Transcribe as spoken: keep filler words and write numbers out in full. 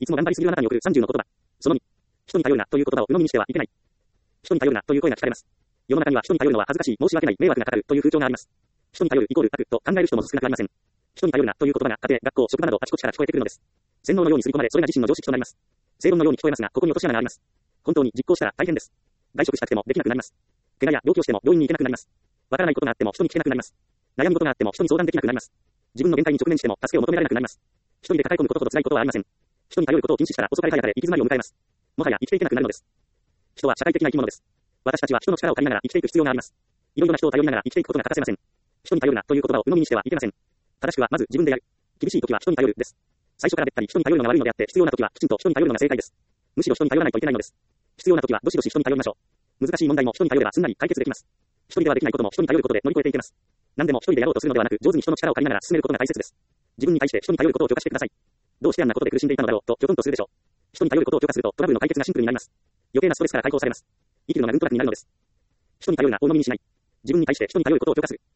いつも頑張りすぎるあなたに送るさんじゅうの言葉。そのに。人に頼るなという言葉を鵜呑みにしてはいけない。人に頼るなという声が聞かれます。世の中には人に頼るのは恥ずかしい、申し訳ない、迷惑がかかるという風潮があります。人に頼るイコール悪と考える人も少なくありません。人に頼るなという言葉が家庭、学校、職場などあちこちから聞こえてくるのです。洗脳のように刷り込まれ、それが自身の常識となります。正論のように聞こえますが、ここに落とし穴があります。本当に実行したら大変です。外食したくてもできなくなります。怪我や病気をしても病院に行けなくなります。わからないことがあっても人に聞けなくなります。悩み事があっても人に相談できなくなります。自分の限界に直面しても助けを求められなくなります。一人で抱え込むことほど辛いことはありません。人に頼ることを禁止したら遅かれ早かれ行き詰まりを迎えます。もはや生きていけなくなるのです。人は社会的な生き物です。私たちは人の力を借りながら生きていく必要があります。いろいろな人を頼りながら生きていくことが欠かせません。人に頼るなという言葉を鵜呑みにしてはいけません。正しくはまず自分でやる。厳しい時は人に頼るです。最初からべったり人に頼るのが悪いのであって、必要な時はきちんと人に頼るのが正解です。むしろ人に頼らないといけないのです。必要な時はどしどし人に頼りましょう。難しい問題も人に頼ればすんなり解決できます。一人ではできないことも人に頼ることで乗り越えていけます。何でも一人でやろうとするのではなく、上手に人の力を借りながら進めることが大切です。自分に対して人に頼ることを許可してください。どうしてあんなことで苦しんでいたのだろうと、きょとんとするでしょう。人に頼ることを許可すると、トラブルの解決がシンプルになります。余計なストレスから解放されます。生きるのがうんと楽になるのです。人に頼るなを鵜呑みにしない。自分に対して人に頼ることを許可する。